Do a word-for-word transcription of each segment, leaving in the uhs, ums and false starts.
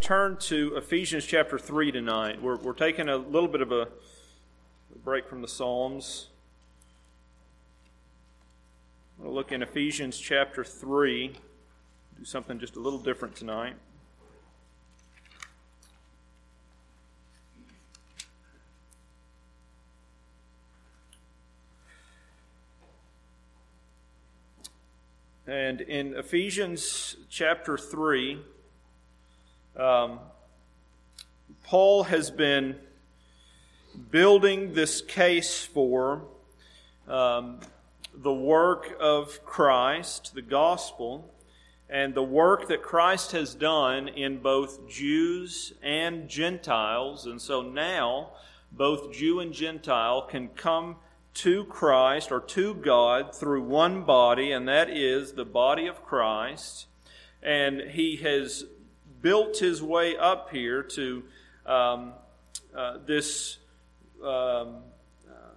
turn to Ephesians chapter three tonight. We're, we're taking a little bit of a break from the Psalms. We'll look in Ephesians chapter three, do something just a little different tonight. And in Ephesians chapter three, um, Paul has been building this case for um, the work of Christ, the gospel, and the work that Christ has done in both Jews and Gentiles. And so now, both Jew and Gentile can come to Christ or to God through one body, and that is the body of Christ. And he has built his way up here to um, uh, this um, uh,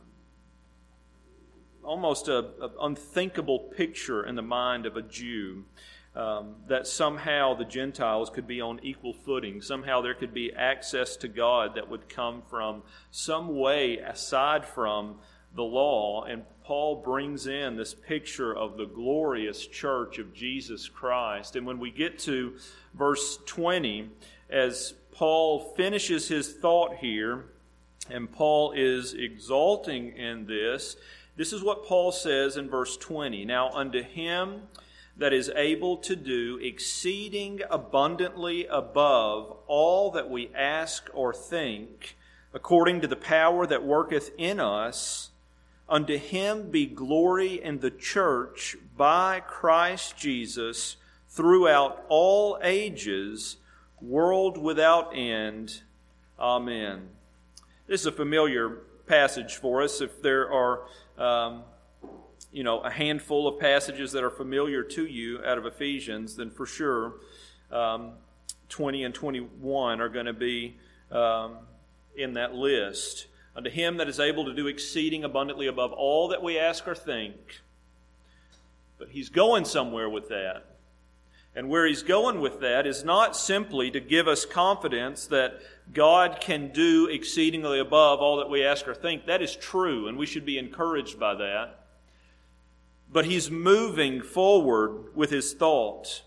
almost a, a unthinkable picture in the mind of a Jew. Um, that somehow the Gentiles could be on equal footing. Somehow there could be access to God that would come from some way aside from the law. And Paul brings in this picture of the glorious church of Jesus Christ. And when we get to verse twenty, as Paul finishes his thought here, and Paul is exalting in this, this is what Paul says in verse twenty. Now unto him that is able to do exceeding abundantly above all that we ask or think, according to the power that worketh in us, unto him be glory in the church by Christ Jesus throughout all ages, world without end. Amen. This is a familiar passage for us. If there are, um, you know, a handful of passages that are familiar to you out of Ephesians, then for sure um, twenty and twenty-one are going to be um, in that list. Unto him that is able to do exceeding abundantly above all that we ask or think. But he's going somewhere with that. And where he's going with that is not simply to give us confidence that God can do exceedingly above all that we ask or think. That is true, and we should be encouraged by that. But he's moving forward with his thought.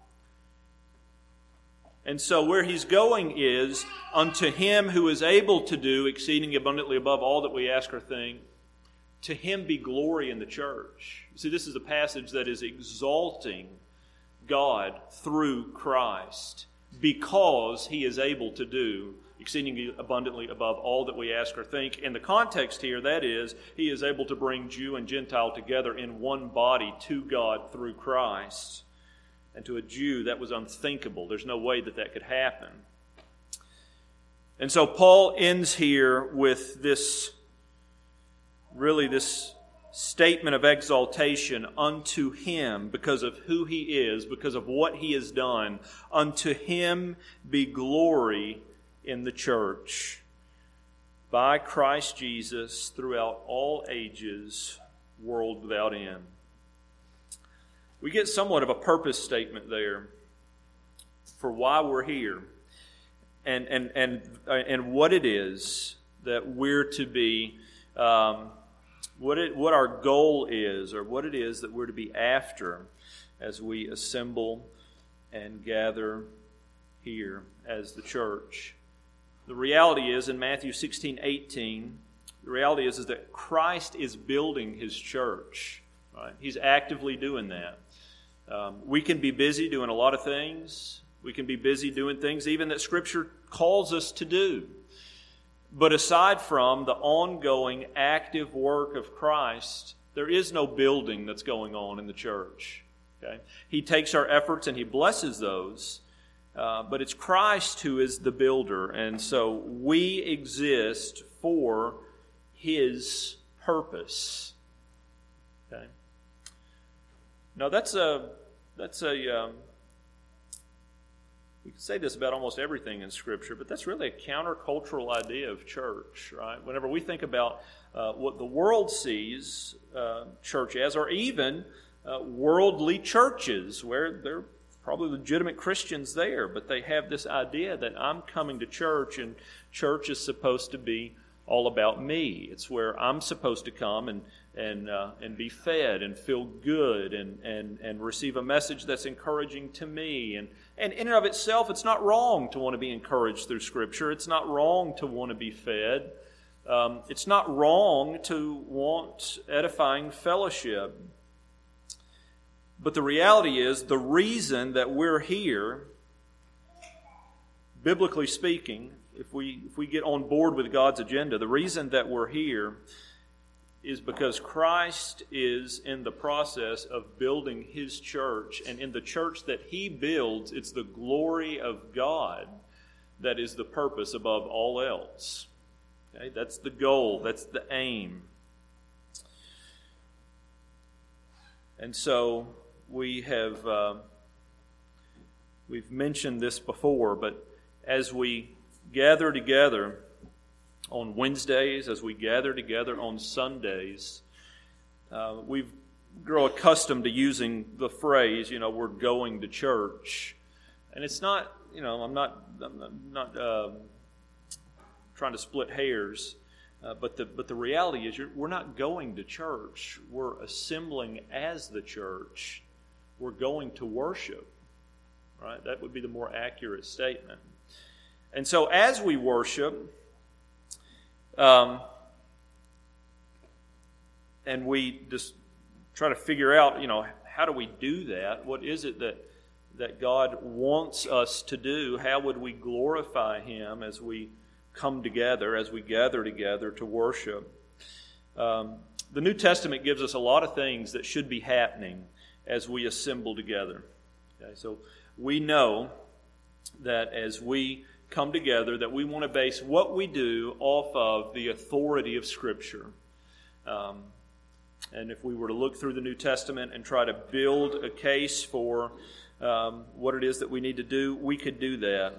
And so where he's going is, unto him who is able to do exceeding abundantly above all that we ask or think, to him be glory in the church. You see, this is a passage that is exalting God through Christ because he is able to do exceedingly abundantly above all that we ask or think. In the context here, that is, he is able to bring Jew and Gentile together in one body to God through Christ. And to a Jew, that was unthinkable. There's no way that that could happen. And so Paul ends here with this, really this statement of exaltation unto him because of who he is, because of what he has done. Unto him be glory in the church by Christ Jesus throughout all ages, world without end. We get somewhat of a purpose statement there for why we're here and and and and what it is that we're to be, um, what it what our goal is, or what it is that we're to be after as we assemble and gather here as the church. The reality is in Matthew sixteen eighteen, the reality is, is that Christ is building his church. Right? He's actively doing that. Um, we can be busy doing a lot of things. We can be busy doing things even that Scripture calls us to do. But aside from the ongoing active work of Christ, there is no building that's going on in the church. Okay? He takes our efforts and he blesses those, uh, but it's Christ who is the builder. And so we exist for his purpose. Okay? Now that's a that's a um, we can say this about almost everything in Scripture, but that's really a countercultural idea of church, right? Whenever we think about uh, what the world sees uh, church as, or even uh, worldly churches, where they're probably legitimate Christians there, but they have this idea that I'm coming to church, and church is supposed to be all about me. It's where I'm supposed to come and and uh, and be fed and feel good and, and, and receive a message that's encouraging to me. And, and in and of itself, it's not wrong to want to be encouraged through Scripture. It's not wrong to want to be fed. Um, it's not wrong to want edifying fellowship. But the reality is, the reason that we're here, biblically speaking, if we if we get on board with God's agenda, the reason that we're here is because Christ is in the process of building His church. And in the church that He builds, it's the glory of God that is the purpose above all else. Okay? That's the goal. That's the aim. And so we have uh, we've mentioned this before, but as we gather together on Wednesdays, as we gather together on Sundays, uh, we've grown accustomed to using the phrase, you know, we're going to church. And it's not, you know, I'm not, I'm not uh, trying to split hairs, uh, but the but the reality is you're, we're not going to church. We're assembling as the church. We're going to worship, right? That would be the more accurate statement. And so as we worship, Um, and we just try to figure out, you know, how do we do that? What is it that that God wants us to do? How would we glorify Him as we come together, as we gather together to worship? Um, the New Testament gives us a lot of things that should be happening as we assemble together. Okay, so we know that as we come together, that we want to base what we do off of the authority of Scripture. Um, and if we were to look through the New Testament and try to build a case for um, what it is that we need to do, we could do that.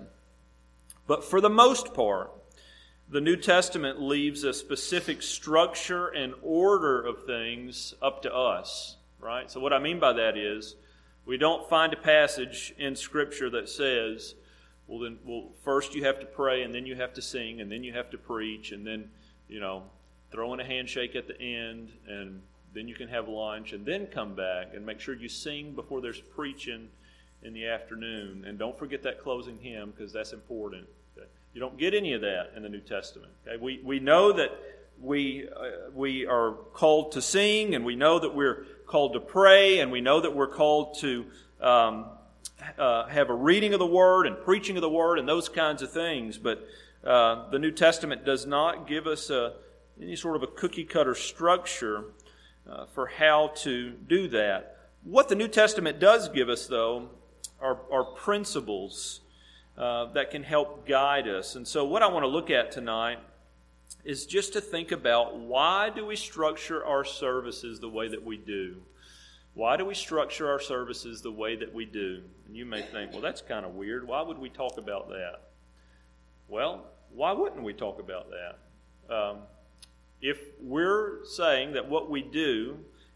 But for the most part, the New Testament leaves a specific structure and order of things up to us, right? So what I mean by that is, we don't find a passage in Scripture that says, Well, then, well, first you have to pray, and then you have to sing, and then you have to preach, and then, you know, throw in a handshake at the end, and then you can have lunch, and then come back, and make sure you sing before there's preaching in the afternoon. And don't forget that closing hymn, because that's important. Okay? You don't get any of that in the New Testament. Okay? We we know that we uh, we are called to sing, and we know that we're called to pray, and we know that we're called to Um, Uh, have a reading of the Word and preaching of the Word and those kinds of things. But uh, the New Testament does not give us a, any sort of a cookie-cutter structure uh, for how to do that. What the New Testament does give us, though, are, are principles uh, that can help guide us. And so what I want to look at tonight is just to think about, why do we structure our services the way that we do? Why do we structure our services the way that we do? And you may think, well, that's kind of weird. Why would we talk about that? Well, why wouldn't we talk about that? Um, if we're saying that what we do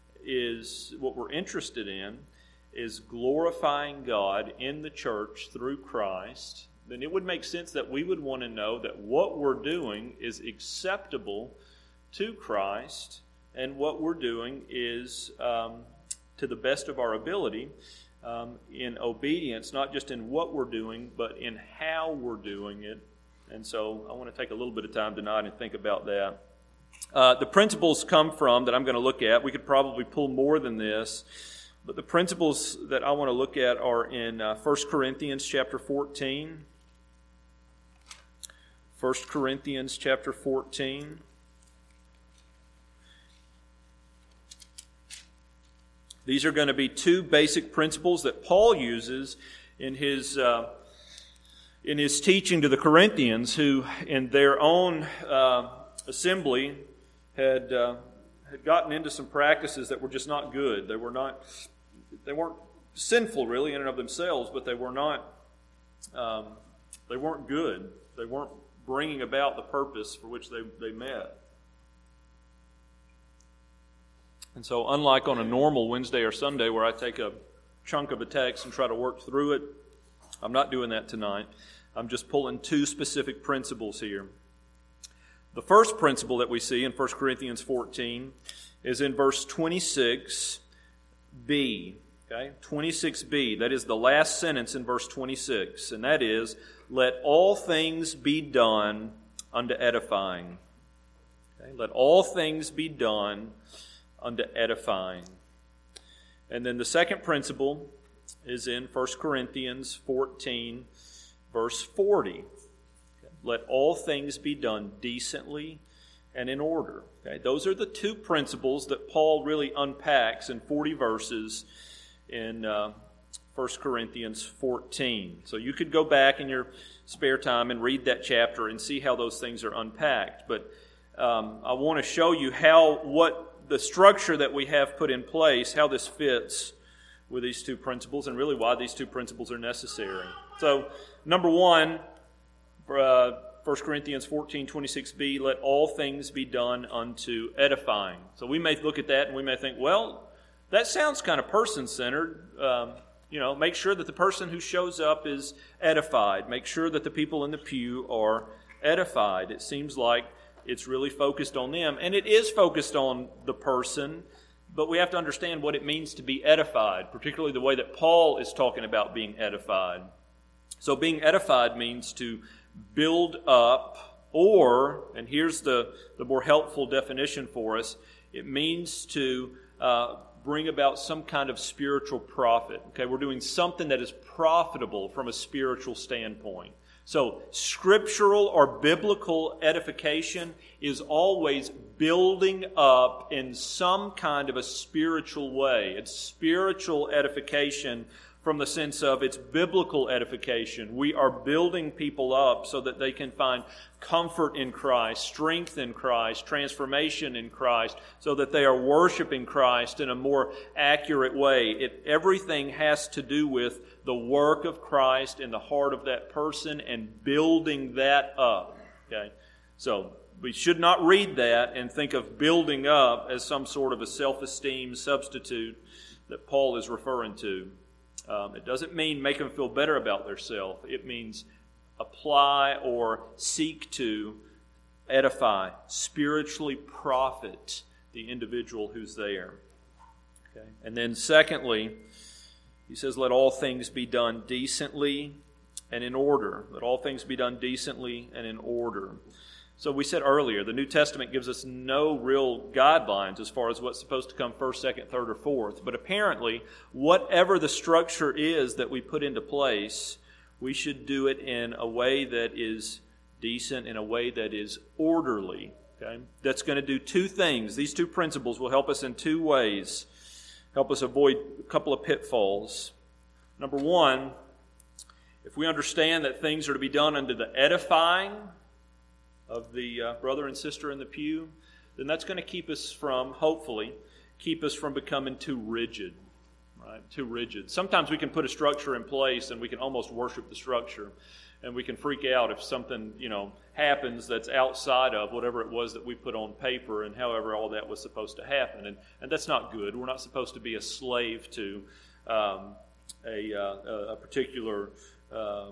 is, what we're interested in, is glorifying God in the church through Christ, then it would make sense that we would want to know that what we're doing is acceptable to Christ, and what we're doing is Um, to the best of our ability, um, in obedience, not just in what we're doing, but in how we're doing it. And so I want to take a little bit of time tonight and think about that. Uh, the principles come from, that I'm going to look at, we could probably pull more than this, but the principles that I want to look at are in uh, First Corinthians chapter fourteen. First Corinthians chapter fourteen. These are going to be two basic principles that Paul uses in his uh, in his teaching to the Corinthians, who in their own uh, assembly had uh, had gotten into some practices that were just not good. They were not they weren't sinful really in and of themselves, but they were not um, they weren't good. They weren't bringing about the purpose for which they, they met. And so, unlike on a normal Wednesday or Sunday where I take a chunk of a text and try to work through it. I'm not doing that tonight. I'm just pulling two specific principles here. The first principle that we see in First Corinthians fourteen is in verse twenty-six b. Okay, twenty-six b. That is the last sentence in verse twenty-six, and that is, "Let all things be done unto edifying." Okay, let all things be done unto edifying. And then the second principle is in First Corinthians fourteen, verse forty. Okay, let all things be done decently and in order. Okay, those are the two principles that Paul really unpacks in forty verses in uh, First Corinthians fourteen. So you could go back in your spare time and read that chapter and see how those things are unpacked. But um, I want to show you how what the structure that we have put in place, how this fits with these two principles, and really why these two principles are necessary. So, number one, uh, First Corinthians fourteen, twenty-six b, let all things be done unto edifying. So we may look at that and we may think, well, that sounds kind of person-centered. Um, you know, make sure that the person who shows up is edified. Make sure that the people in the pew are edified. It seems like it's really focused on them. And it is focused on the person, but we have to understand what it means to be edified, particularly the way that Paul is talking about being edified. So being edified means to build up, or, and here's the, the more helpful definition for us, it means to uh, bring about some kind of spiritual profit. Okay, we're doing something that is profitable from a spiritual standpoint. So scriptural or biblical edification is always building up in some kind of a spiritual way. It's spiritual edification from the sense of it's biblical edification. We are building people up so that they can find comfort in Christ, strength in Christ, transformation in Christ, so that they are worshiping Christ in a more accurate way. It, everything has to do with the work of Christ in the heart of that person and building that up. Okay, so we should not read that and think of building up as some sort of a self-esteem substitute that Paul is referring to. Um, it doesn't mean make them feel better about themselves. It means apply or seek to edify, spiritually profit the individual who's there. Okay, and then secondly, he says, let all things be done decently and in order. Let all things be done decently and in order. So we said earlier, the New Testament gives us no real guidelines as far as what's supposed to come first, second, third, or fourth. But apparently, whatever the structure is that we put into place, we should do it in a way that is decent, in a way that is orderly. Okay? That's going to do two things. These two principles will help us in two ways. Help us avoid a couple of pitfalls. Number one, if we understand that things are to be done unto the edifying of the uh, brother and sister in the pew, then that's going to keep us from, hopefully, keep us from becoming too rigid. Right? Too rigid. Sometimes we can put a structure in place and we can almost worship the structure. And we can freak out if something, you know, happens that's outside of whatever it was that we put on paper and however all that was supposed to happen. And and that's not good. We're not supposed to be a slave to um, a, uh, a particular um,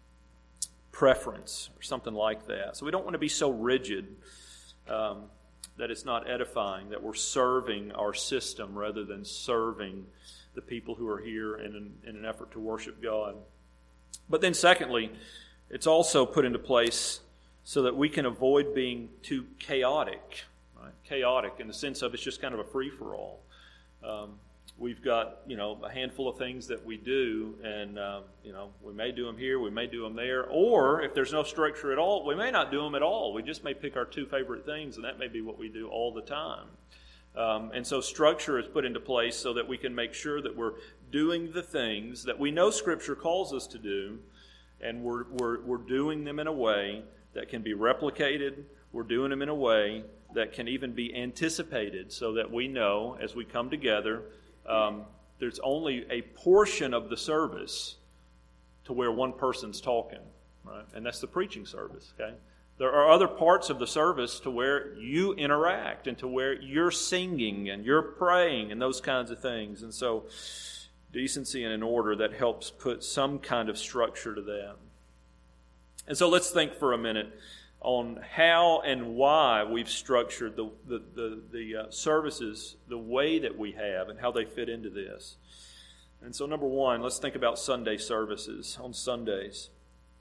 preference or something like that. So we don't want to be so rigid um, that it's not edifying, that we're serving our system rather than serving the people who are here in an, in an effort to worship God. But then secondly, it's also put into place so that we can avoid being too chaotic. Right? Chaotic in the sense of it's just kind of a free-for-all. Um, we've got, you know, a handful of things that we do, and, um, you know, we may do them here, we may do them there, or if there's no structure at all, we may not do them at all. We just may pick our two favorite things, and that may be what we do all the time. Um, and so structure is put into place so that we can make sure that we're doing the things that we know Scripture calls us to do, and we're, we're, we're doing them in a way that can be replicated. We're doing them in a way that can even be anticipated so that we know as we come together, um, there's only a portion of the service to where one person's talking, right? And that's the preaching service, okay? There are other parts of the service to where you interact and to where you're singing and you're praying and those kinds of things. And so decency and an order that helps put some kind of structure to that. And so let's think for a minute on how and why we've structured the the the, the uh, services the way that we have and how they fit into this. And so number one, let's think about Sunday services on Sundays.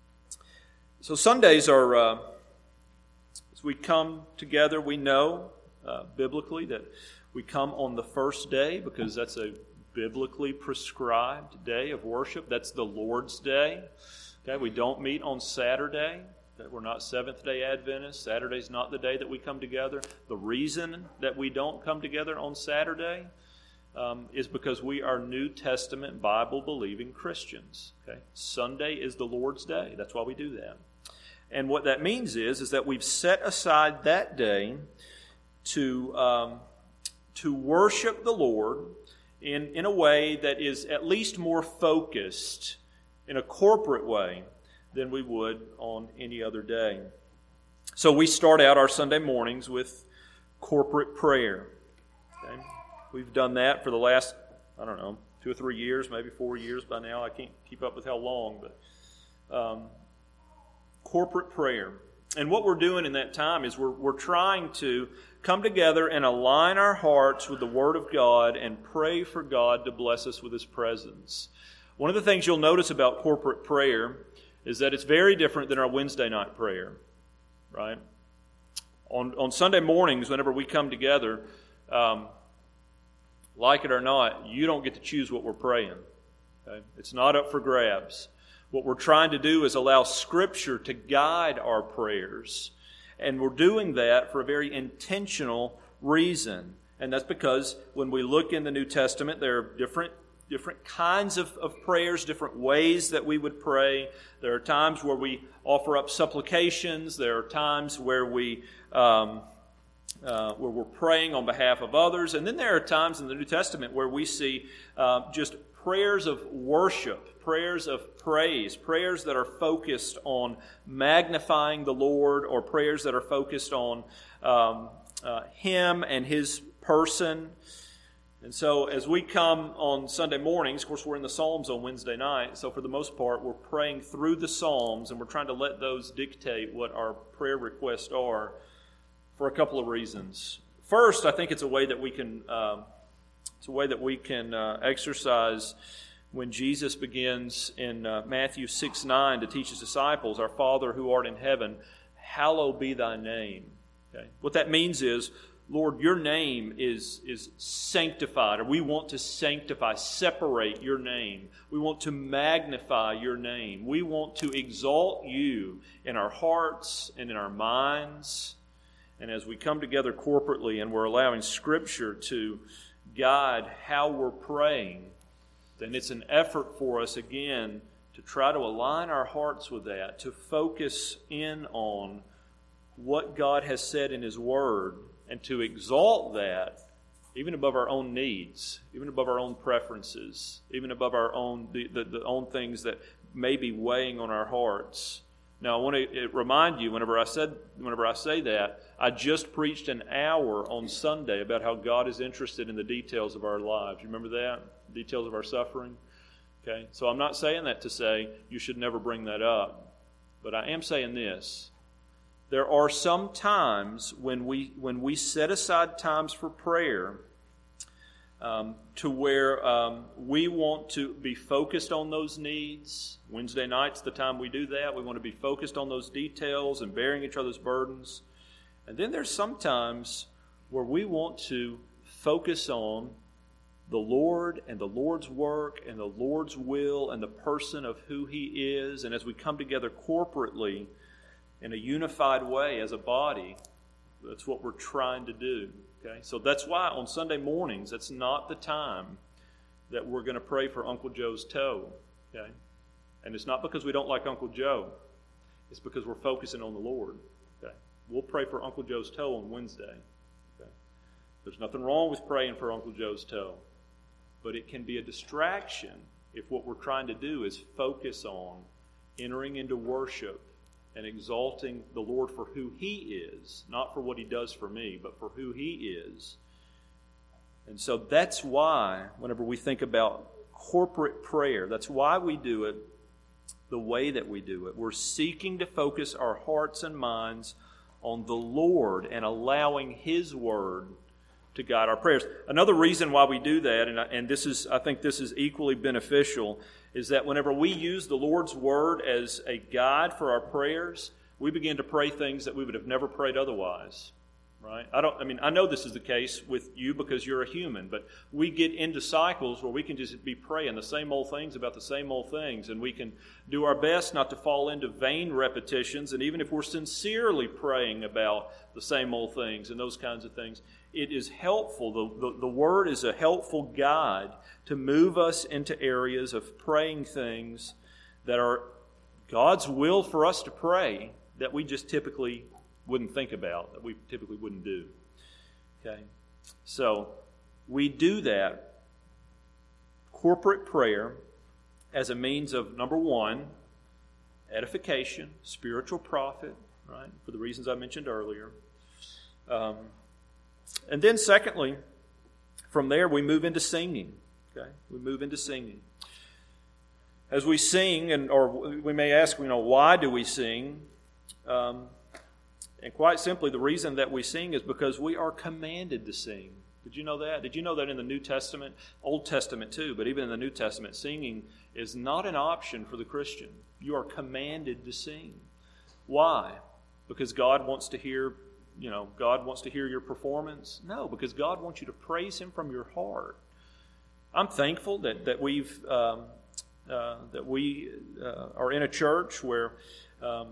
So Sundays are, uh, as we come together, we know uh, biblically that we come on the first day because that's a biblically prescribed day of worship. That's the Lord's Day. Okay, we don't meet on Saturday. Okay, we're not Seventh-day Adventists. Saturday's not the day that we come together. The reason that we don't come together on Saturday um, is because we are New Testament Bible-believing Christians. Okay, Sunday is the Lord's Day. That's why we do that. And what that means is, is that we've set aside that day to um, to worship the Lord in, in a way that is at least more focused in a corporate way than we would on any other day. So we start out our Sunday mornings with corporate prayer. Okay? We've done that for the last, I don't know, two or three years, maybe four years by now. I can't keep up with how long, but um, corporate prayer. And what we're doing in that time is we're we're trying to come together and align our hearts with the Word of God and pray for God to bless us with His presence. One of the things you'll notice about corporate prayer is that it's very different than our Wednesday night prayer, right? On on Sunday mornings, whenever we come together, um, like it or not, you don't get to choose what we're praying. Okay? It's not up for grabs. What we're trying to do is allow Scripture to guide our prayers. And we're doing that for a very intentional reason. And that's because when we look in the New Testament, there are different different kinds of, of prayers, different ways that we would pray. There are times where we offer up supplications. There are times where we um, uh, where we're praying on behalf of others. And then there are times in the New Testament where we see uh, just prayers of worship, prayers of praise, prayers that are focused on magnifying the Lord, or prayers that are focused on um, uh, Him and His person. And so as we come on Sunday mornings, of course we're in the Psalms on Wednesday night, so for the most part we're praying through the Psalms, and we're trying to let those dictate what our prayer requests are for a couple of reasons. First, I think it's a way that we can uh, it's a way that we can uh, exercise when Jesus begins in uh, Matthew six nine to teach His disciples, "Our Father who art in heaven, hallowed be Thy name." Okay? What that means is, Lord, Your name is, is sanctified, or we want to sanctify, separate Your name. We want to magnify Your name. We want to exalt You in our hearts and in our minds. And as we come together corporately and we're allowing Scripture to guide how we're praying, then it's an effort for us, again, to try to align our hearts with that, to focus in on what God has said in His Word, and to exalt that even above our own needs, even above our own preferences, even above our own the, the, the own things that may be weighing on our hearts. Now, I want to remind you, whenever I said, whenever I say that, I just preached an hour on Sunday about how God is interested in the details of our lives. You remember that? Details of our suffering? Okay, so I'm not saying that to say you should never bring that up, but I am saying this. There are some times when we when we set aside times for prayer um, to where um, we want to be focused on those needs. Wednesday night's the time we do that. We want to be focused on those details and bearing each other's burdens. And then there's some times where we want to focus on the Lord and the Lord's work and the Lord's will and the person of who He is. And as we come together corporately in a unified way as a body, that's what we're trying to do. Okay, so that's why on Sunday mornings, that's not the time that we're going to pray for Uncle Joe's toe. Okay, and it's not because we don't like Uncle Joe. It's because we're focusing on the Lord. Okay, we'll pray for Uncle Joe's toe on Wednesday. Okay, there's nothing wrong with praying for Uncle Joe's toe, but it can be a distraction if what we're trying to do is focus on entering into worship and exalting the Lord for who He is, not for what He does for me, but for who He is. And so that's why, whenever we think about corporate prayer. That's why we do it the way that we do it. We're seeking to focus our hearts and minds on the Lord and allowing His Word to guide our prayers. Another reason why we do that, and, I, and this is, I think this is equally beneficial, is that whenever we use the Lord's Word as a guide for our prayers, we begin to pray things that we would have never prayed otherwise. Right? I don't. I mean, I know this is the case with you because you're a human, but we get into cycles where we can just be praying the same old things about the same old things, and we can do our best not to fall into vain repetitions. And even if we're sincerely praying about the same old things and those kinds of things, it is helpful. The, the, the Word is a helpful guide to move us into areas of praying things that are God's will for us to pray that we just typically wouldn't think about, that we typically wouldn't do. Okay? So, we do that corporate prayer as a means of, number one, edification, spiritual profit, right? For the reasons I mentioned earlier. Um, and then secondly, from there we move into singing. Okay? We move into singing. As we sing, and or we may ask, you know, why do we sing? Um, And quite simply, the reason that we sing is because we are commanded to sing. Did you know that? Did you know that in the New Testament, Old Testament too, but even in the New Testament, singing is not an option for the Christian. You are commanded to sing. Why? Because God wants to hear, you know, God wants to hear your performance? No, because God wants you to praise Him from your heart. I'm thankful that that we've um, uh, that we uh, are in a church where Um,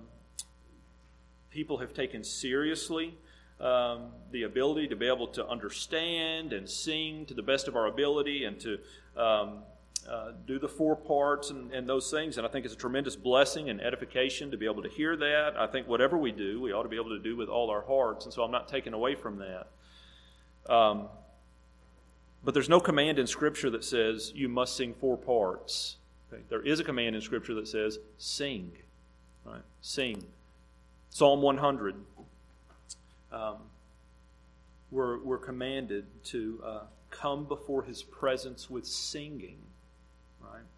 people have taken seriously um, the ability to be able to understand and sing to the best of our ability and to um, uh, do the four parts and, and those things. And I think it's a tremendous blessing and edification to be able to hear that. I think whatever we do, we ought to be able to do with all our hearts. And so I'm not taken away from that. Um, but there's no command in Scripture that says you must sing four parts. Okay? There is a command in Scripture that says sing. Right? Sing. Psalm one hundred, um, we're, we're commanded to uh, come before His presence with singing, right?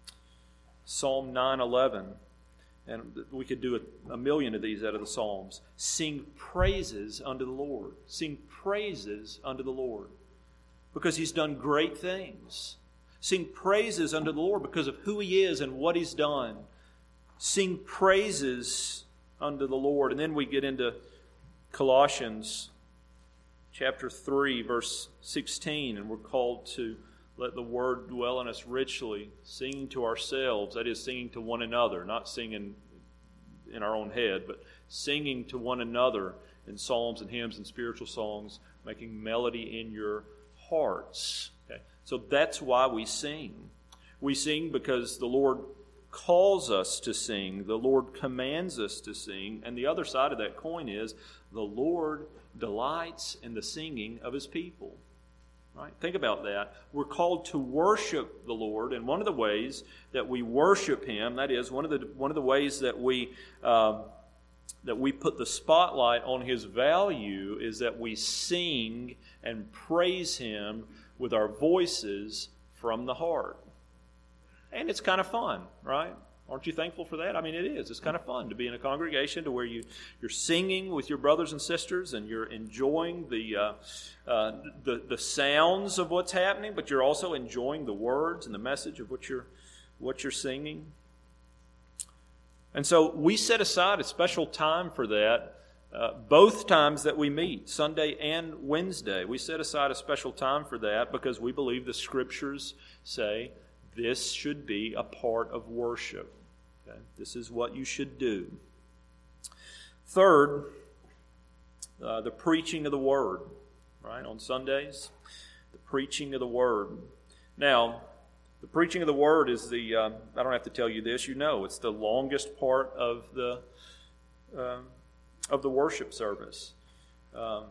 Psalm nine eleven, and we could do a, a million of these out of the Psalms. Sing praises unto the Lord. Sing praises unto the Lord because He's done great things. Sing praises unto the Lord because of who He is and what He's done. Sing praises unto the Lord. And then we get into Colossians chapter three, verse sixteen, and we're called to let the Word dwell in us richly, singing to ourselves, that is, singing to one another, not singing in our own head, but singing to one another in psalms and hymns and spiritual songs, making melody in your hearts. Okay? So that's why we sing. We sing because the Lord calls us to sing. The Lord commands us to sing. And the other side of that coin is the Lord delights in the singing of His people. Right? Think about that. We're called to worship the Lord, and one of the ways that we worship Him, that is, one of the one of the ways that we um, that we put the spotlight on His value is that we sing and praise Him with our voices from the heart. And it's kind of fun, right? Aren't you thankful for that? I mean, it is. It's kind of fun to be in a congregation to where you, you're singing with your brothers and sisters and you're enjoying the, uh, uh, the the sounds of what's happening, but you're also enjoying the words and the message of what you're, what you're singing. And so we set aside a special time for that uh, both times that we meet, Sunday and Wednesday. We set aside a special time for that because we believe the Scriptures say this should be a part of worship. Okay? This is what you should do. Third, uh, the preaching of the Word. Right? On Sundays, the preaching of the Word. Now, the preaching of the Word is the, uh, I don't have to tell you this, you know, it's the longest part of the uh, of the worship service. Um,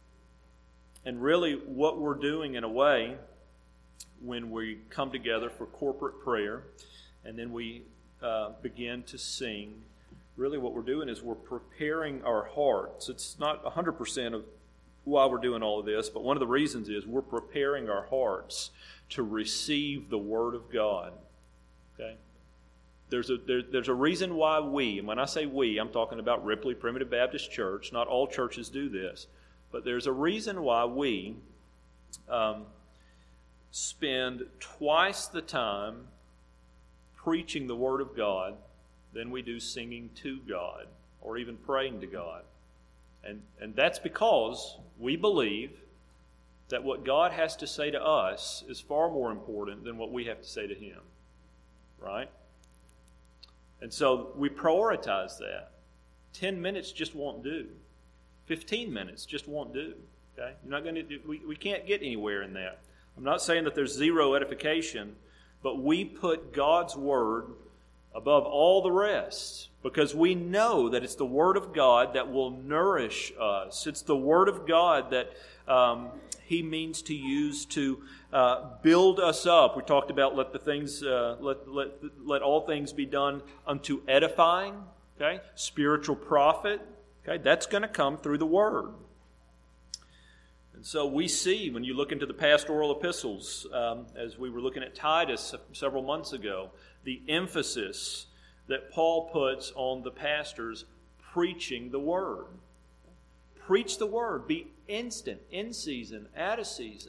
and really what we're doing in a way when we come together for corporate prayer and then we uh, begin to sing, really what we're doing is we're preparing our hearts. It's not one hundred percent of why we're doing all of this, but one of the reasons is we're preparing our hearts to receive the Word of God. Okay? There's a there, there's a reason why we, and when I say we, I'm talking about Ripley Primitive Baptist Church. Not all churches do this, but there's a reason why we um, spend twice the time preaching the Word of God than we do singing to God or even praying to God. And, and that's because we believe that what God has to say to us is far more important than what we have to say to Him. Right? And so we prioritize that. Ten minutes just won't do. Fifteen minutes just won't do. Okay? You're not going to do, we, we can't get anywhere in that. I'm not saying that there's zero edification, but we put God's Word above all the rest, because we know that it's the Word of God that will nourish us. It's the Word of God that um, He means to use to uh, build us up. We talked about let the things uh, let let let all things be done unto edifying. Okay, spiritual profit. Okay, that's going to come through the Word. And so we see when you look into the pastoral epistles, um, as we were looking at Titus several months ago, the emphasis that Paul puts on the pastors preaching the Word. Preach the Word. Be instant, in season, out of season.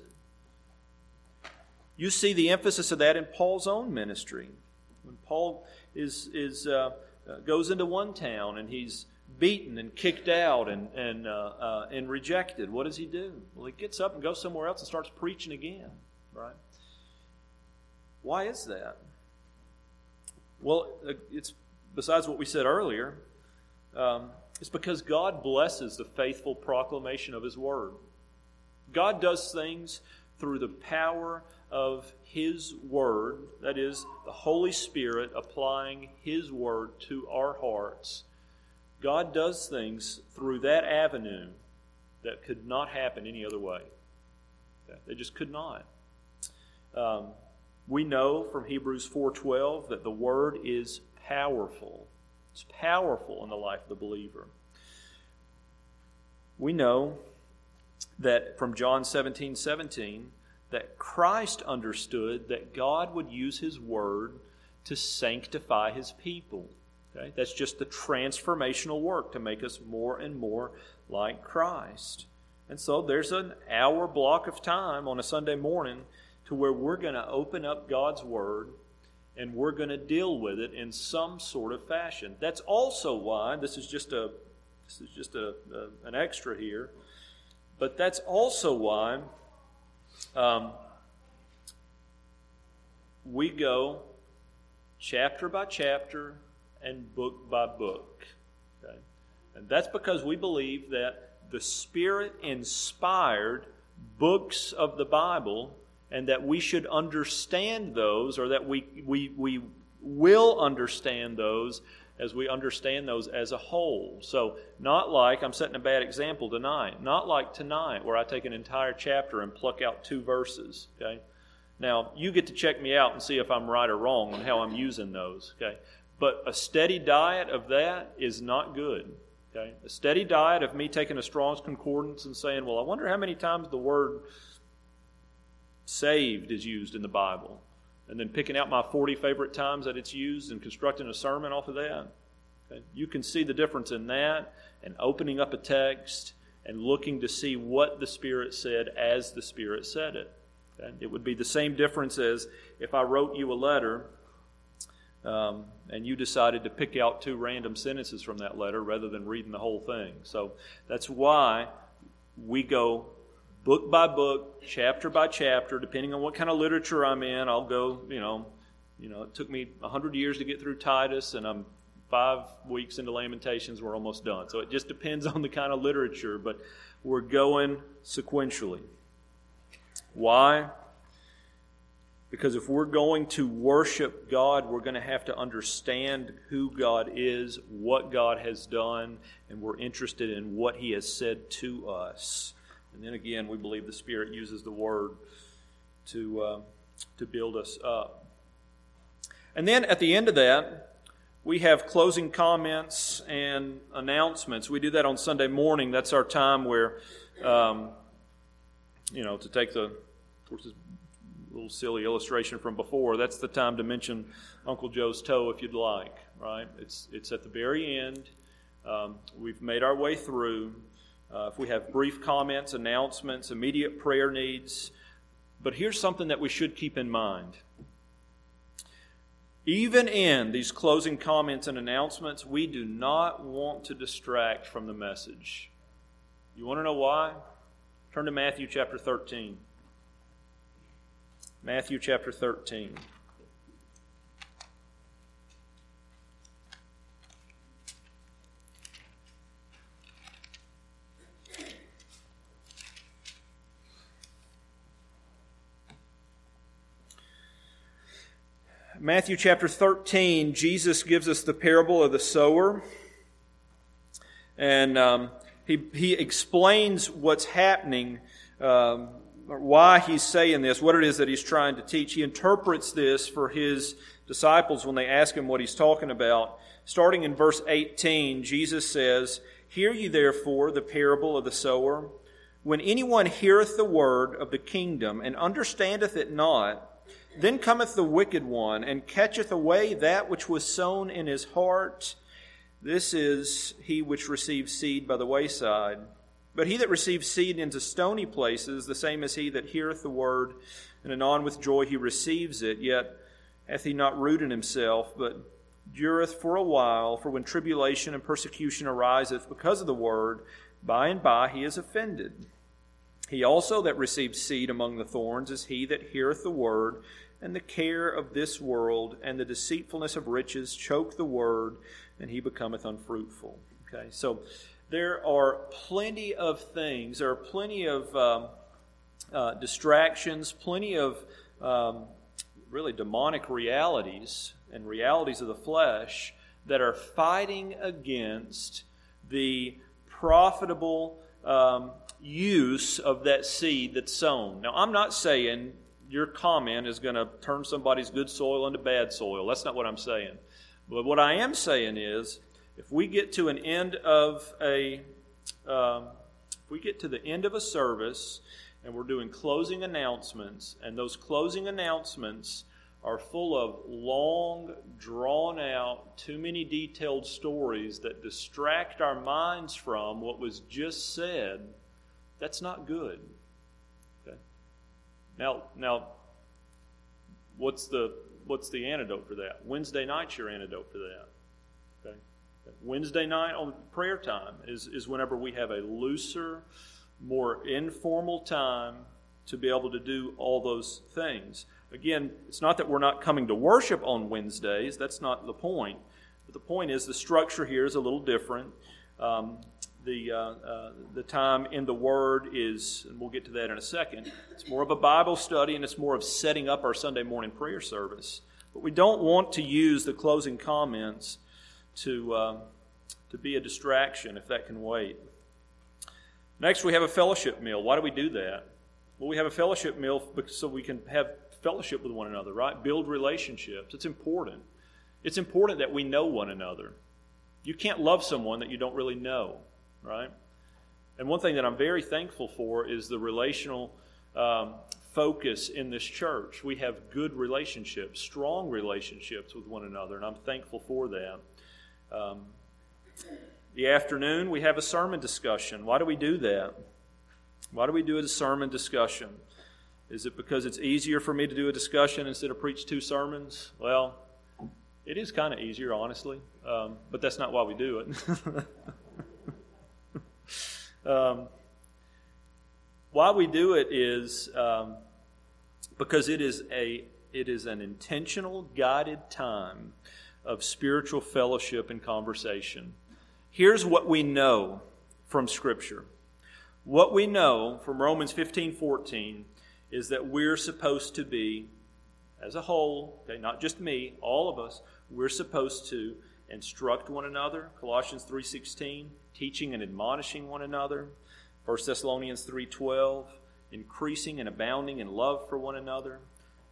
You see the emphasis of that in Paul's own ministry. When Paul is is uh, goes into one town and he's beaten and kicked out and and uh, uh, and rejected, what does he do? Well, he gets up and goes somewhere else and starts preaching again. Right? Why is that? Well, it's besides what we said earlier, um, it's because God blesses the faithful proclamation of His Word. God does things through the power of His Word, that is, the Holy Spirit applying His Word to our hearts. God does things through that avenue that could not happen any other way. They just could not. Um, We know from Hebrews four twelve that the Word is powerful. It's powerful in the life of the believer. We know that from John seventeen seventeen that Christ understood that God would use His Word to sanctify His people. Okay? That's just the transformational work to make us more and more like Christ. And so there's an hour block of time on a Sunday morning to where we're going to open up God's Word and we're going to deal with it in some sort of fashion. That's also why, this is just a this is just a, a an extra here, but that's also why um, we go chapter by chapter and book by book. Okay? And that's because we believe that the Spirit-inspired books of the Bible, and that we should understand those, or that we, we, we will understand those as we understand those as a whole. So not like, I'm setting a bad example tonight, not like tonight where I take an entire chapter and pluck out two verses. Okay. Now, you get to check me out and see if I'm right or wrong on how I'm using those. Okay. But a steady diet of that is not good. Okay. A steady diet of me taking a Strong's Concordance and saying, well, I wonder how many times the word saved is used in the Bible, and then picking out my forty favorite times that it's used and constructing a sermon off of that. Okay? You can see the difference in that and opening up a text and looking to see what the Spirit said as the Spirit said it. Okay? It would be the same difference as if I wrote you a letter um, and you decided to pick out two random sentences from that letter rather than reading the whole thing. So that's why we go book by book, chapter by chapter, depending on what kind of literature I'm in. I'll go, you know, you know, it took me a hundred years to get through Titus, and I'm five weeks into Lamentations. We're almost done. So it just depends on the kind of literature, but we're going sequentially. Why? Because if we're going to worship God, we're going to have to understand who God is, what God has done, and we're interested in what He has said to us. And then again, we believe the Spirit uses the Word to uh, to build us up. And then at the end of that, we have closing comments and announcements. We do that on Sunday morning. That's our time where, um, you know, to take the, of course, this little silly illustration from before, that's the time to mention Uncle Joe's toe if you'd like, right? It's it's at the very end. Um, we've made our way through. Uh, if we have brief comments, announcements, immediate prayer needs. But here's something that we should keep in mind. Even in these closing comments and announcements, we do not want to distract from the message. You want to know why? Turn to Matthew chapter thirteen. Matthew chapter thirteen. Matthew chapter thirteen, Jesus gives us the parable of the sower. And um, he, he explains what's happening, um, or why he's saying this, what it is that he's trying to teach. He interprets this for his disciples when they ask him what he's talking about. Starting in verse eighteen, Jesus says, "Hear ye therefore the parable of the sower. When anyone heareth the word of the kingdom, and understandeth it not, then cometh the wicked one, and catcheth away that which was sown in his heart. This is he which receives seed by the wayside. But he that receives seed into stony places, the same as he that heareth the word, and anon with joy he receives it, yet hath he not root in himself, but dureth for a while. For when tribulation and persecution ariseth because of the word, by and by he is offended. He also that receives seed among the thorns is he that heareth the word, and the care of this world and the deceitfulness of riches choke the word, and he becometh unfruitful." Okay, so there are plenty of things, there are plenty of um, uh, distractions, plenty of um, really demonic realities and realities of the flesh that are fighting against the profitable um, use of that seed that's sown. Now, I'm not saying your comment is going to turn somebody's good soil into bad soil. That's not what I'm saying. But what I am saying is, if we get to an end of a, um, if we get to the end of a service and we're doing closing announcements, and those closing announcements are full of long, drawn-out, too many detailed stories that distract our minds from what was just said, that's not good. Now, now, what's the what's the antidote for that? Wednesday night's your antidote for that. Okay, Wednesday night on prayer time is is whenever we have a looser, more informal time to be able to do all those things. Again, it's not that we're not coming to worship on Wednesdays. That's not the point. But the point is the structure here is a little different. Um, The uh, uh, the time in the Word is, and we'll get to that in a second, it's more of a Bible study, and it's more of setting up our Sunday morning prayer service. But we don't want to use the closing comments to uh, to be a distraction, if that can wait. Next, we have a fellowship meal. Why do we do that? Well, we have a fellowship meal so we can have fellowship with one another, right? Build relationships. It's important. It's important that we know one another. You can't love someone that you don't really know. Right? And one thing that I'm very thankful for is the relational um, focus in this church. We have good relationships, strong relationships with one another, and I'm thankful for that. Um, the afternoon, we have a sermon discussion. Why do we do that? Why do we do a sermon discussion? Is it because it's easier for me to do a discussion instead of preach two sermons? Well, it is kind of easier, honestly, um, but that's not why we do it. Um, why we do it is um, because it is a it is an intentional, guided time of spiritual fellowship and conversation. Here's what we know from Scripture. What we know from Romans fifteen fourteen is that we're supposed to be, as a whole, okay, not just me, all of us, we're supposed to instruct one another, Colossians three sixteen, teaching and admonishing one another, First Thessalonians three twelve, increasing and abounding in love for one another,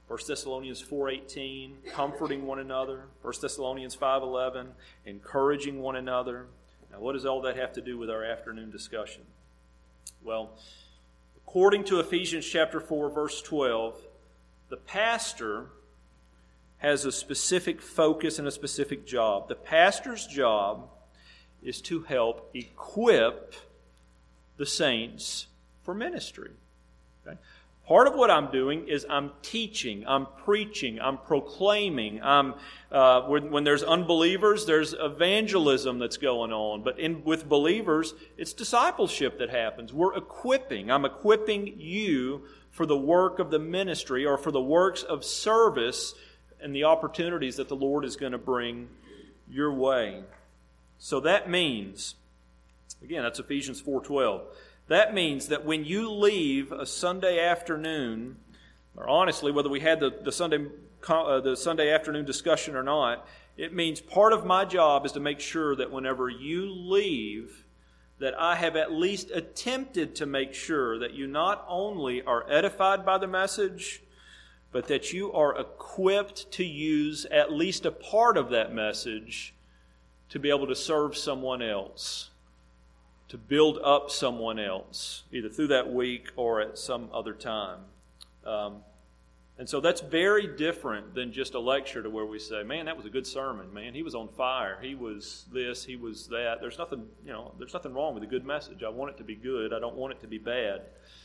First Thessalonians four eighteen, comforting one another. First Thessalonians five eleven, encouraging one another. Now, what does all that have to do with our afternoon discussion? Well, according to Ephesians chapter four, verse twelve, the pastor has a specific focus and a specific job. The pastor's job is to help equip the saints for ministry. Okay? Part of what I'm doing is I'm teaching, I'm preaching, I'm proclaiming. I'm uh, when, when there's unbelievers, there's evangelism that's going on. But in, with believers, it's discipleship that happens. We're equipping. I'm equipping you for the work of the ministry or for the works of service and the opportunities that the Lord is going to bring your way. So that means, again, that's Ephesians four twelve. That means that when you leave a Sunday afternoon, or honestly, whether we had the, the Sunday uh, the Sunday afternoon discussion or not, it means part of my job is to make sure that whenever you leave, that I have at least attempted to make sure that you not only are edified by the message, but that you are equipped to use at least a part of that message to be able to serve someone else, to build up someone else, either through that week or at some other time. Um, and so that's very different than just a lecture to where we say, man, that was a good sermon, man. He was on fire. He was this, he was that. There's nothing, you know, there's nothing wrong with a good message. I want it to be good. I don't want it to be bad.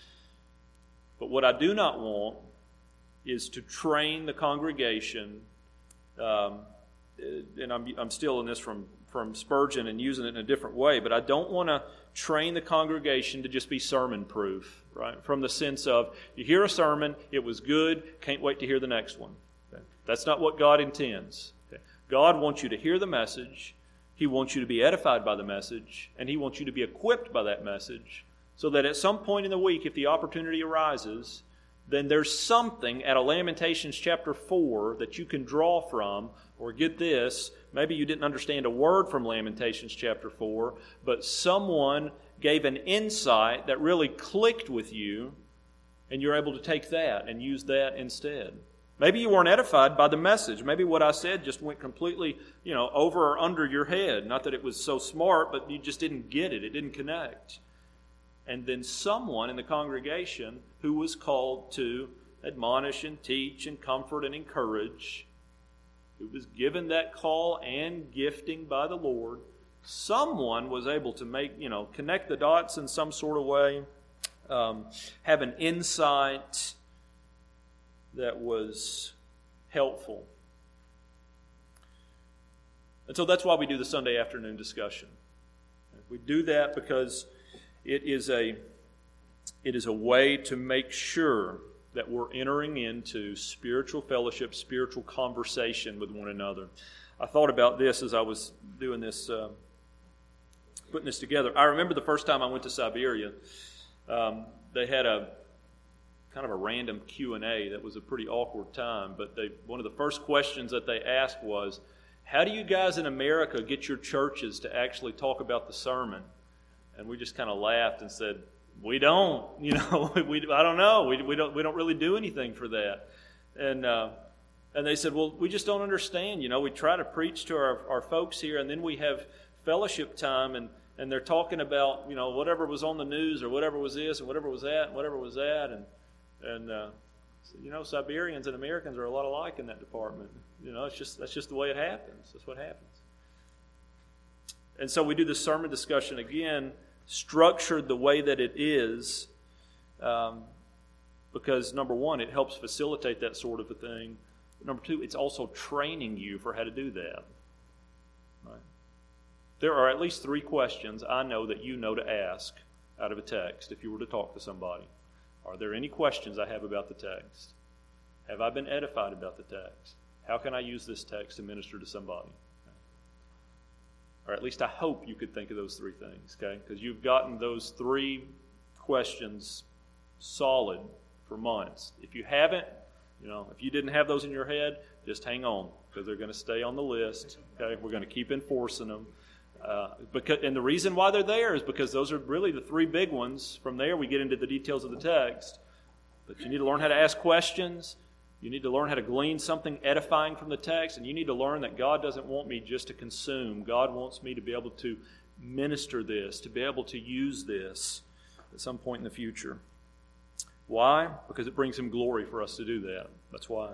But what I do not want is to train the congregation, um, and I'm, I'm stealing this from from Spurgeon and using it in a different way, but I don't want to train the congregation to just be sermon proof, right? From the sense of, you hear a sermon, it was good, can't wait to hear the next one. Okay? That's not what God intends. Okay? God wants you to hear the message, He wants you to be edified by the message, and He wants you to be equipped by that message, so that at some point in the week, if the opportunity arises, then there's something out of Lamentations chapter four that you can draw from. Or get this, maybe you didn't understand a word from Lamentations chapter four, but someone gave an insight that really clicked with you, and you're able to take that and use that instead. Maybe you weren't edified by the message. Maybe what I said just went completely, you know, over or under your head. Not that it was so smart, but you just didn't get it. It didn't connect. And then someone in the congregation who was called to admonish and teach and comfort and encourage, who was given that call and gifting by the Lord, someone was able to make, you know, connect the dots in some sort of way, um, have an insight that was helpful. And so that's why we do the Sunday afternoon discussion. We do that because it is a it is a way to make sure that we're entering into spiritual fellowship, spiritual conversation with one another. I thought about this as I was doing this, uh, putting this together. I remember the first time I went to Siberia. Um, they had a kind of a random Q and A that was a pretty awkward time, but they one of the first questions that they asked was, how do you guys in America get your churches to actually talk about the sermon? And we just kind of laughed and said, we don't, you know, we, I don't know. We, we don't we don't really do anything for that. And uh, and they said, well, we just don't understand. You know, we try to preach to our, our folks here, and then we have fellowship time, and, and they're talking about, you know, whatever was on the news or whatever was this and whatever was that and whatever was that. And, and uh, so, you know, Siberians and Americans are a lot alike in that department. You know, it's just that's just the way it happens. That's what happens. And so we do this sermon discussion again, structured the way that it is, um, because number one, it helps facilitate that sort of a thing. But number two, it's also training you for how to do that. Right? There are at least three questions I know that you know to ask out of a text if you were to talk to somebody. Are there any questions I have about the text? Have I been edified about the text? How can I use this text to minister to somebody? Or at least I hope you could think of those three things, okay? Because you've gotten those three questions solid for months. If you haven't, you know, if you didn't have those in your head, just hang on, because they're going to stay on the list, okay? We're going to keep enforcing them. Uh, because, and the reason why they're there is because those are really the three big ones. From there, we get into the details of the text. But you need to learn how to ask questions. You need to learn how to glean something edifying from the text, and you need to learn that God doesn't want me just to consume. God wants me to be able to minister this, to be able to use this at some point in the future. Why? Because it brings Him glory for us to do that. That's why.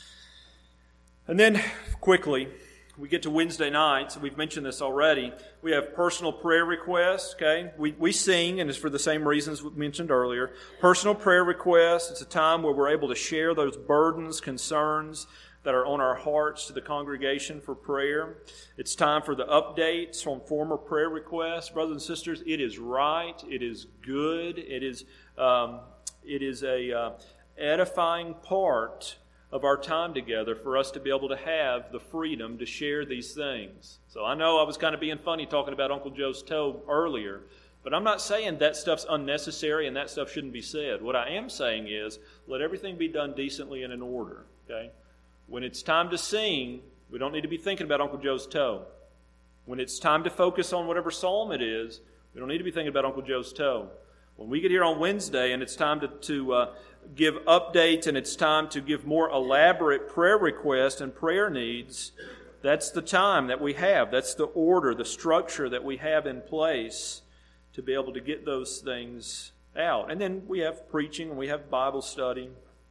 And then, quickly, we get to Wednesday nights. We've mentioned this already. We have personal prayer requests, okay? We we sing, and it's for the same reasons we mentioned earlier. Personal prayer requests. It's a time where we're able to share those burdens, concerns that are on our hearts to the congregation for prayer. It's time for the updates on former prayer requests. Brothers and sisters, it is right. It is good. It is, um, it is a uh, edifying part of our time together for us to be able to have the freedom to share these things. So I know I was kind of being funny talking about Uncle Joe's toe earlier, but I'm not saying that stuff's unnecessary and that stuff shouldn't be said. What I am saying is let everything be done decently and in order. Okay? When it's time to sing, we don't need to be thinking about Uncle Joe's toe. When it's time to focus on whatever psalm it is, we don't need to be thinking about Uncle Joe's toe. When we get here on Wednesday and it's time to, to uh, give updates and it's time to give more elaborate prayer requests and prayer needs, that's the time that we have. That's the order, the structure that we have in place to be able to get those things out. And then we have preaching and we have Bible study.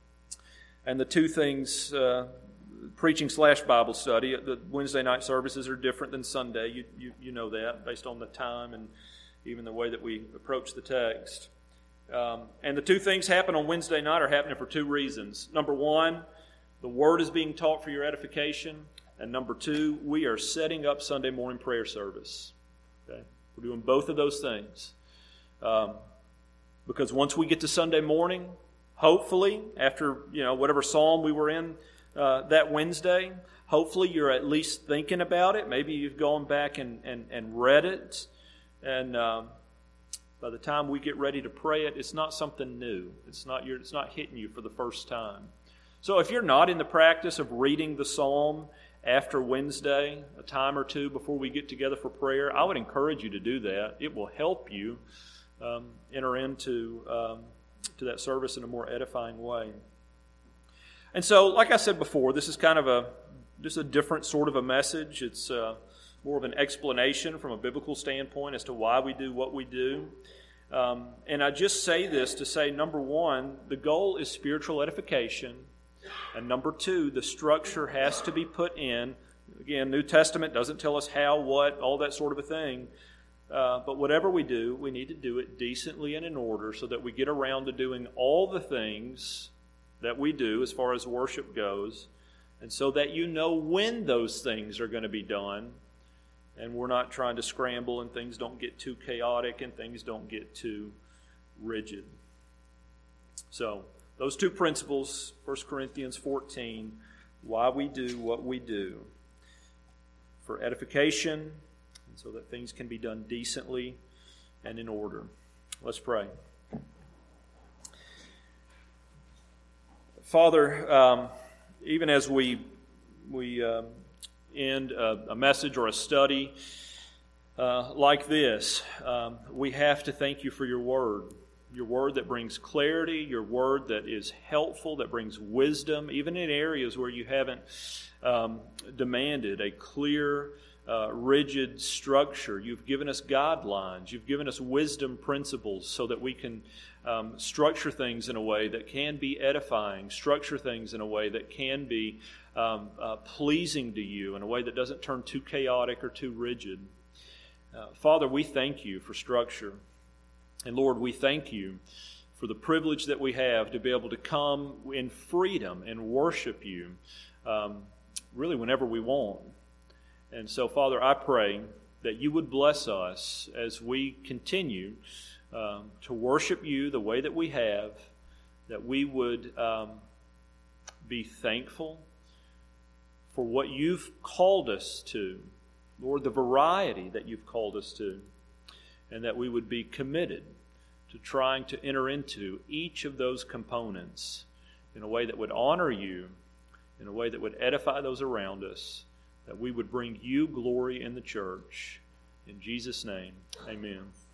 And the two things, uh, preaching slash Bible study, the Wednesday night services are different than Sunday. You, you, you know that based on the time and even the way that we approach the text. Um, and the two things happen on Wednesday night are happening for two reasons. Number one, the Word is being taught for your edification. And number two, we are setting up Sunday morning prayer service. Okay? We're doing both of those things. Um, because once we get to Sunday morning, hopefully, after you know whatever psalm we were in uh, that Wednesday, hopefully you're at least thinking about it. Maybe you've gone back and, and, and read it. And um, by the time we get ready to pray it, it's not something new. It's not your, it's not hitting you for the first time. So if you're not in the practice of reading the psalm after Wednesday, a time or two before we get together for prayer, I would encourage you to do that. It will help you um, enter into um, to that service in a more edifying way. And so, like I said before, this is kind of a just a different sort of a message. It's uh, more of an explanation from a biblical standpoint as to why we do what we do. Um, and I just say this to say, number one, the goal is spiritual edification. And number two, the structure has to be put in. Again, New Testament doesn't tell us how, what, all that sort of a thing. Uh, but whatever we do, we need to do it decently and in order so that we get around to doing all the things that we do as far as worship goes. And so that you know when those things are going to be done. And we're not trying to scramble and things don't get too chaotic and things don't get too rigid. So, those two principles, First Corinthians fourteen, why we do what we do. For edification, and so that things can be done decently and in order. Let's pray. Father, um, even as we we um, end a, a message or a study uh, like this, um, we have to thank you for your word. Your word that brings clarity, your word that is helpful, that brings wisdom, even in areas where you haven't um, demanded a clear, uh, rigid structure. You've given us guidelines. You've given us wisdom principles so that we can um, structure things in a way that can be edifying, structure things in a way that can be um, uh, pleasing to you, in a way that doesn't turn too chaotic or too rigid. Uh, Father, we thank you for structure. And Lord, we thank you for the privilege that we have to be able to come in freedom and worship you um, really whenever we want. And so, Father, I pray that you would bless us as we continue um, to worship you the way that we have, that we would um, be thankful for what you've called us to, Lord, the variety that you've called us to. And that we would be committed to trying to enter into each of those components in a way that would honor you, in a way that would edify those around us, that we would bring you glory in the church. In Jesus' name, amen.